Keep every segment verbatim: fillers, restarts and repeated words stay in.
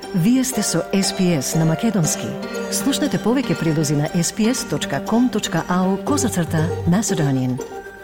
Вие сте со Ес Пи Ес на Македонски. Слушнете повеќе прилози на ес пи ес точка ком точка ау козацрта Macedonian.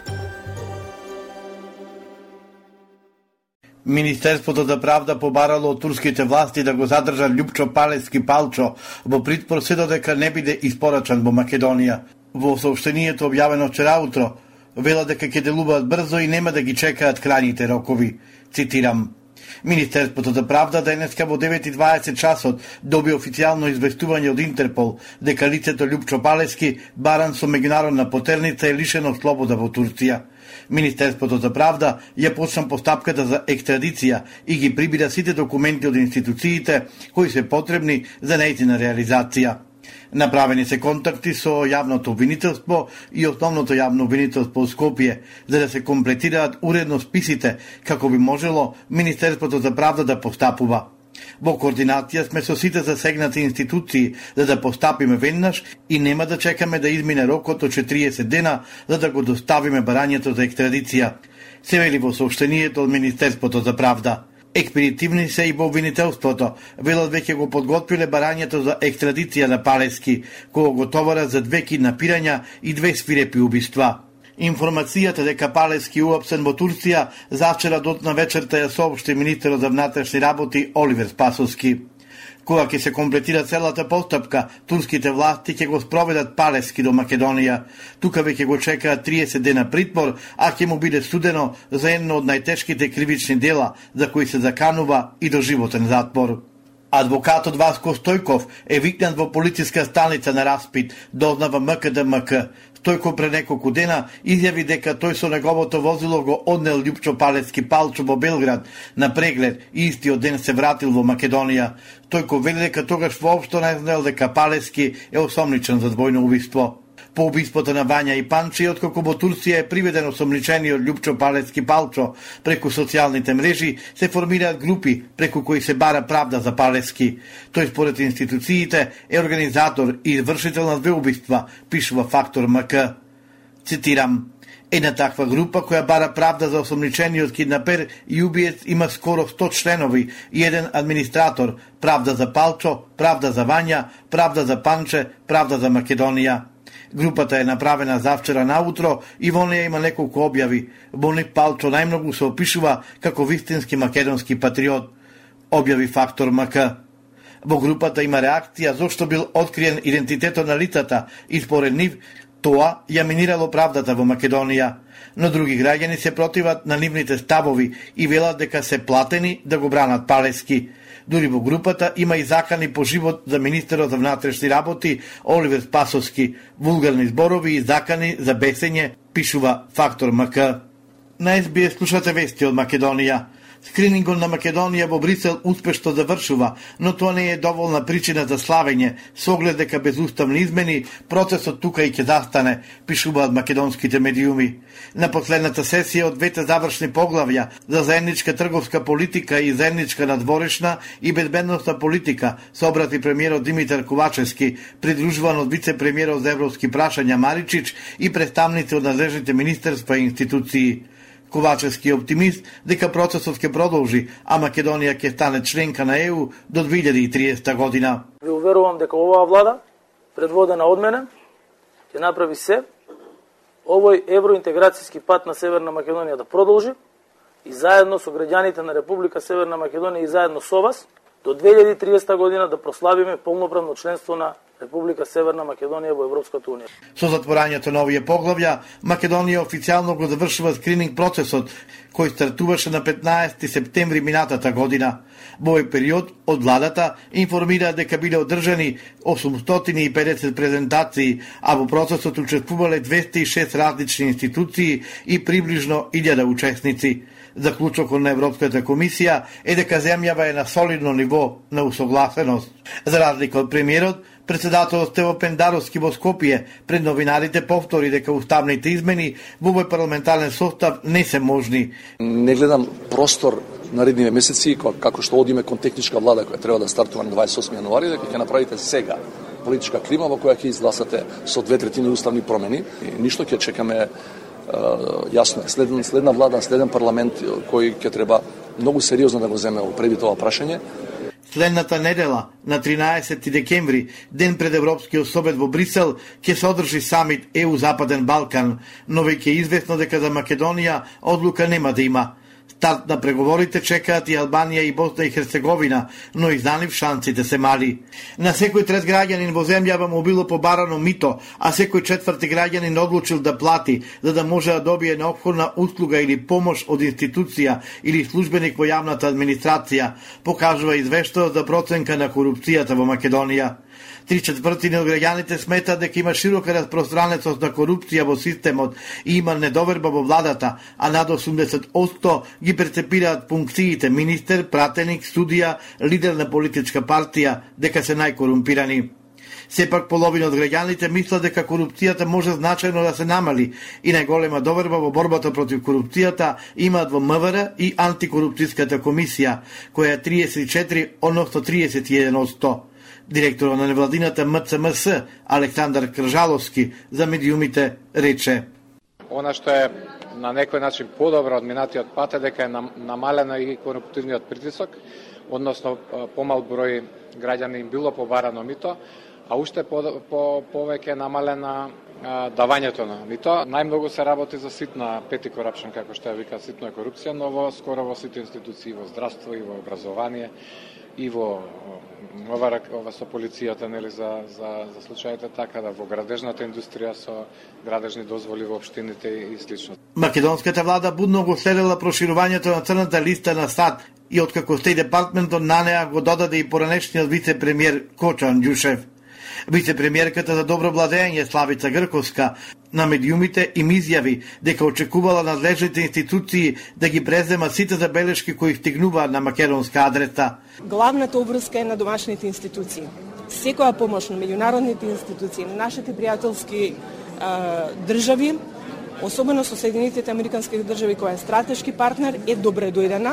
Министерството за правда побарало од турските власти да го задржат Љупчо Палески Палчо во притвор се додека не биде испорачан во Македонија. Во соопштението објавено вчера утро, вела дека ќе делуваат брзо и нема да ги чекаат крајните рокови. Цитирам: Министерството за правда денеска во девет и дваесет часот доби официјално известување од Интерпол дека лицето Љупчо Палески, баран со меѓународна потерница, е лишено слобода во Турција. Министерството за правда ја почна постапката за екстрадиција и ги прибира сите документи од институциите кои се потребни за нејзина реализација. Направени се контакти со јавното обвинителство и основното јавно обвинителство во Скопје за да се комплетираат уредно списите како би можело Министерството за правда да постапува. Во координација сме со сите засегнати институции за да постапиме веднаш и нема да чекаме да измине рокот од четириесет дена за да го доставиме барањето за екстрадиција, се вели во соопштението од Министерството за правда. Експедитивни се и во обвинителството, велат веќе го подготвиле барањето за екстрадиција на Палески, кога го товара за две киднапирања и две свирепи убиства. Информацијата дека Палески уапсен во Турција завчера дотна вечерта ја соопшти министерот за внатрешни работи Оливер Спасовски. Кога ќе се комплетира целата постапка, турските власти ќе го спроведат Палески до Македонија. Тука веќе го чекаат триесет дена притвор, а ќе му биде судено за едно од најтешките кривични дела за кои се заканува и доживотен затвор. Адвокатот Васко Стојков е викнат во полициска станица на распит, дознава М К Д М К. Стојков пред неколку дена изјави дека тој со неговото возило го однел Љупчо Палески Палчо во Белград на преглед и истиот ден се вратил во Македонија. Стојков вели дека тогаш воопшто не знаел дека Палески е осомничен за двојно убиство. По убиството на Вања и Панчи, откако во Турција е приведен осомничениот Љупчо Палески Палчо, преку социјалните мрежи се формираат групи преку кои се бара правда за Палески. Тој според институциите е организатор и извршител на две убиства, пишува Фактор М К. Цитирам: Една таква група која бара правда за осомничениот киднапер и убиец има скоро сто членови и еден администратор: Правда за Палчо, Правда за Вања, Правда за Панче, Правда за Македонија. Групата е направена завчера наутро и во неја има неколку објави. Во нив Палчо најмногу се опишува како вистински македонски патриот, објави Фактор М К. Во групата има реакција зошто бил откриен идентитетот на лицата и според нив тоа ја минирало правдата во Македонија. Но други граѓани се противат на нивните ставови и велат дека се платени да го бранат Палески. Дури во групата има и закани по живот за министерот за внатрешни работи Оливер Спасовски, вулгарни зборови и закани за бесење, пишува Фактор М К. На Ес Би Ес слушате вести од Македонија. Скринингот на Македонија во Брисел успешно завршува, но тоа не е доволна причина за славење, со оглед дека без уставни измени процесот тука и ќе застане, пишуваат македонските медиуми. На последната сесија од двете завршни поглавја за заедничка трговска политика и заедничка надворешна и безбедносна политика се обрати премиерот Димитар Ковачевски, придружуван од вице-премиерот за европски прашања Маричич и представници од надлежните министерства и институции. Ковачевски е оптимист дека процесот ќе продолжи, а Македонија ќе стане членка на Е У до две илјади и триесета година. Ви уверувам дека оваа влада, предводена од мене, ќе направи се овој евроинтеграцијски пат на Северна Македонија да продолжи и заедно со граѓаните на Република Северна Македонија и заедно со вас до две илјади и триесета година да прославиме полноправно членство на Република Северна Македонија во Европската унија. Со затворањето на овие поглавја, Македонија официјално го завршува скрининг процесот, кој стартуваше на петнаесети септември минатата година. Во овој период од владата информира дека биле одржани осумстотини и педесет презентации, а во процесот учествувале двесте и шест различни институции и приближно илјада учесници. Заклучокот на Европската комисија е дека земјава е на солидно ниво на усогласеност. За разлика од премиерот, председателот Стево Пендаровски во Скопје пред новинарите повтори дека уставните измени во овој парламентарен состав не се можни. Не гледам простор наредниве месеци, како што одиме кон техничка влада која треба да стартува на дваесет и осми јануари, дека ќе направите сега политичка клима во која ќе изгласате со две третини уставни промени. И ништо, ќе чекаме. Uh, јасно е, следна, следна влада, следен парламент кој ќе треба многу сериозно да го земе пред тоа прашање. Следната недела, на тринаесети декември, ден пред Европскиот совет во Брисел, ќе се одржи самит Е У Западен Балкан, но веќе е известно дека за Македонија одлука нема да има. Старт на преговорите чекаат и Албанија и Босна и Херцеговина, но и за нив шансите се мали. На секој трет граѓанин во земјава му било побарано мито, а секој четврти граѓанин одлучил да плати, за да може да добие неопходна услуга или помош од институција или службеник во јавната администрација, покажува извештаот за проценка на корупцијата во Македонија. Три четвртини од граѓаните сметаат дека има широка распространетост на корупција во системот и има недоверба во владата, а над осумдесет одсто ги прецепираат функциите министер, пратеник, судија, лидер на политичка партија, дека се најкорумпирани. Сепак половина од граѓаните мислат дека корупцијата може значајно да се намали и најголема доверба во борбата против корупцијата имаат во М В Р и антикорупцијската комисија, која е триесет и четири, односно триесет и еден одсто. Директорот на невладината М Ц М С, Александар Кржаловски, за медиумите рече: Она што е на некој начин подобро од минатиот пат е дека е намалена и коруптивниот притисок, односно помал број граѓани им било побарано мито, а уште по, по, повеќе намалена а, давањето на мито. Најмногу се работи за ситна пети корапшн, како што ја вика ситна корупција, но во скоро во сите институции, во здравство и во образование и во ова, ова со полицијата, нели, за, за, за случаите така да во градежната индустрија со градежни дозволи во општините и слично. Македонската влада будно го следела проширувањето на црната листа на САД и откако Стејт департментот на неа го додаде и поранешниот вице-премиер Кочан Ѓушев. Вице-премиерката за добро владење Славица Грковска на медиумите им изјави дека очекувала надлежните институции да ги преземат сите забелешки кои стигнуваат на македонска адреса. Главната обврска е на домашните институции. Секоја помош на меѓународните институции, на нашите пријателски а, држави, особено со Соединетите американски држави која е стратешки партнер, е добре дојдена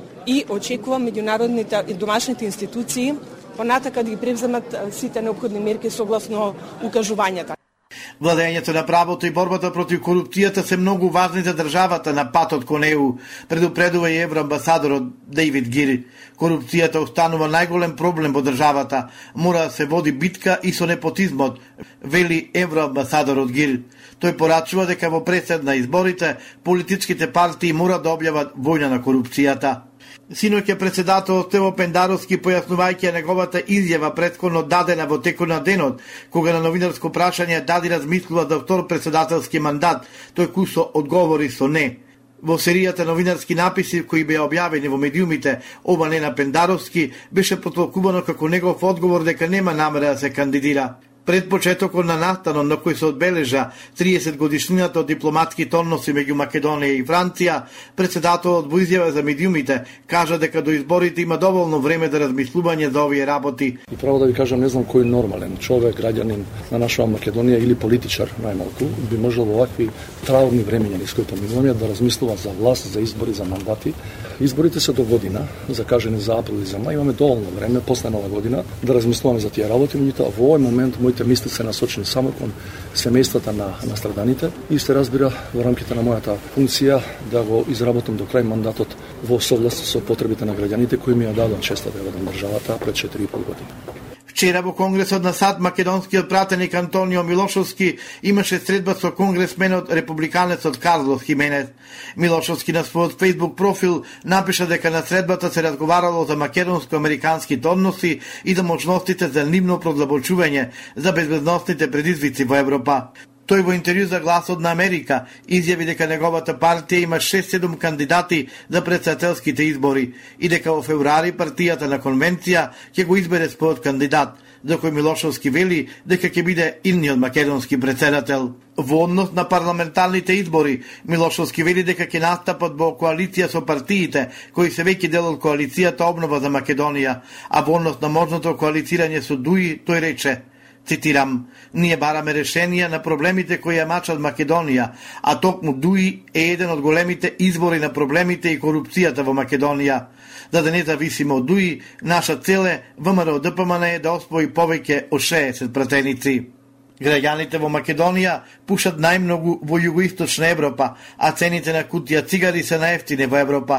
и очекува меѓународните и домашните институции понатака да ги превземат сите необходни мерки согласно укажувањата. Владењето на правото и борбата против корупцијата се многу важни за државата на патот кон Е У, предупредува и евроамбасадорот Дејвид Гир. Корупцијата останува најголем проблем во државата. Мора да се води битка и со непотизмот, вели евроамбасадорот Гир. Тој порачува дека во пресед на изборите политичките партии мора да објават војна на корупцијата. Синоќа председателот Стево Пендаровски, појаснувајќи неговата изјава претходно дадена во текот на денот, кога на новинарско прашање дади размислува за втор председателски мандат, тој кусо одговори со не. Во серијата новинарски написи кои беа објавени во медиумите, ова не на Пендаровски, беше потолкувано како негов одговор дека нема намера да се кандидира. Пред почетокот на настанот на кој се одбележа триесет годишнината од дипломатските односи меѓу Македонија и Франција, председателот во изјава за медиумите кажа дека до изборите има доволно време за размислување за овие работи. И право да ви кажам, не знам кој нормален човек, граѓанин на наша Македонија или политичар најмалку би можел во овакви траурни времиња низ кои поминуваме да размислува за власт, за избори, за мандати. Изборите се до година, закажени за април и за мај, имаме доволно време после нова година да размислуваме за тие работи, меѓутоа во овој момент моите мисли се насочени само кон семејствата на настраданите и се разбира во рамките на мојата функција да го изработам до крај мандатот во согласност со потребите на граѓаните кои ми ја дадоа честа да водам државата пред четири и пол години. Вчера во Конгресот на САД македонскиот пратеник Антонио Милошовски имаше средба со конгресменот републиканецот Карлос Хименес. Милошовски на својот Facebook профил напиша дека на средбата се разговарало за македонско-американските односи и за можностите за нивно продлабочување за безбедносните предизвици во Европа. Тој во интервју за Гласот на Америка изјави дека неговата партија има шест-седум кандидати за претседателските избори и дека во февруари партијата на конвенција ќе го избере својот кандидат, за кој Милошовски вели дека ќе биде идниот македонски претседател. Во однос на парламентарните избори, Милошовски вели дека ќе настапат во коалиција со партиите кои се веќе дел од коалицијата Обнова за Македонија, а во однос на можното коалицирање со ДУИ, тој рече, цитирам: "Ние бараме решенија на проблемите кои ја мачат Македонија, а токму ДУИ е еден од големите извори на проблемите и корупцијата во Македонија. За да не зависиме од ДУИ, наша цел е ВМРО Д П М Н да освои повеќе од шеесет пратеници." Граѓаните во Македонија пушат најмногу во југоисточна Европа, а цените на кутија цигари се најевтини во Европа.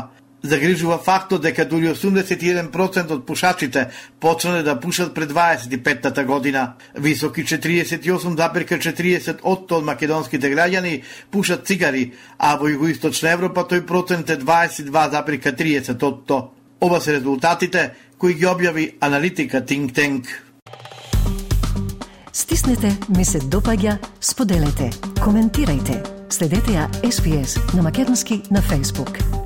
Загрижува фактот дека дури осумдесет и еден процент од пушачите почнале да пушат пред дваесет и петтата година. Високи четириесет и осум зарез четириесет отсто од македонските граѓани пушат цигари, а во Југоисточна Европа тој процент е дваесет и два зарез триесет отсто. Ова се резултатите кои ги објави аналитика Think Tank. Стиснете, ми се допаѓа, споделете, коментирајте. Следете ја Ес Би Ес на македонски на Facebook.